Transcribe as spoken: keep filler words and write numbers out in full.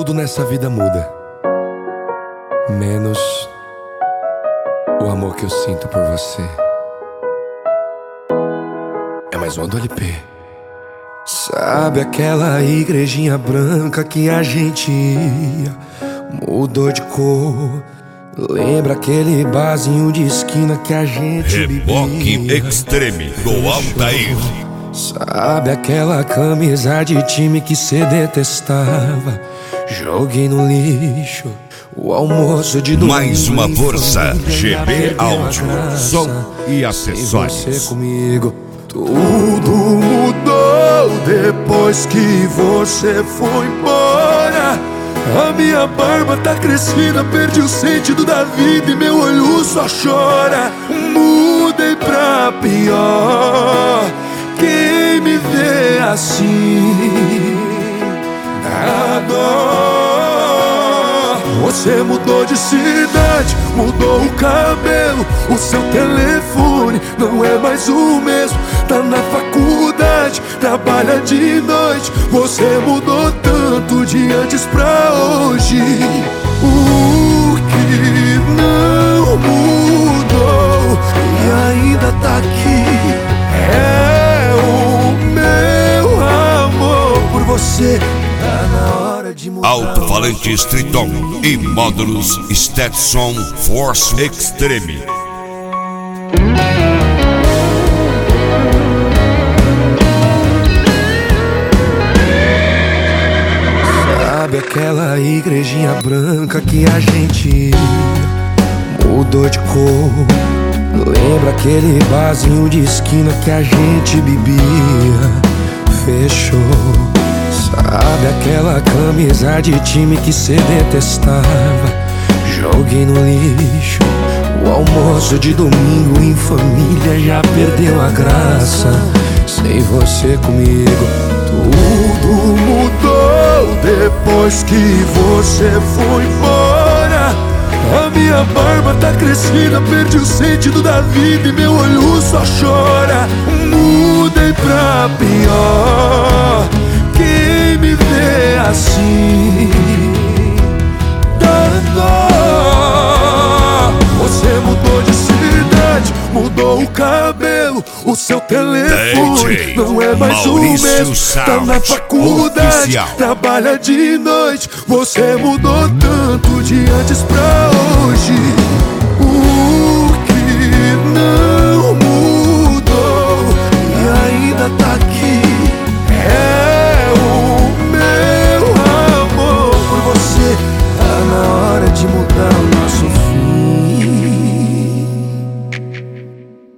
Tudo nessa vida muda, menos o amor que eu sinto por você. É mais um do L P. Sabe aquela igrejinha branca que a gente ia? Mudou de cor. Lembra aquele barzinho de esquina que a gente Reboque bebia? Extreme do Altair. Sabe aquela camisa de time que cê detestava? Joguei no lixo o almoço de domingo. Mais uma força, G B Áudio, som e Sem acessórios. você comigo, tudo mudou depois que você foi embora. A minha barba tá crescida, perdi o sentido da vida e meu olho só chora. Mudei pra pior, quem me vê assim dá dó. Você mudou de cidade, mudou o cabelo, o seu telefone não é mais o mesmo. Tá na faculdade, trabalha de noite. Você mudou tanto de antes pra hoje. O que não mudou e ainda tá aqui é o meu amor por você. Tá na hora de mudar. Alto-falante Triton e módulos Stetson Force Extreme. Sabe aquela igrejinha branca que a gente ia? Mudou de cor. Lembra aquele barzinho de esquina que a gente bebia? Fechou. Sabe aquela camisa de time que cê detestava? Joguei no lixo o almoço de domingo em família já perdeu a graça. Sem você comigo, tudo mudou depois que você foi embora. A minha barba tá crescida, perdi o sentido da vida e meu olho só chora. Mudei pra pior, quem me vê assim dá dó. Você mudou de cidade, mudou o cabelo, o seu telefone D J não é mais Maurício o mesmo. Tá na Sound faculdade, Oficial. trabalha de noite. Você mudou tanto de antes pra hoje. O que não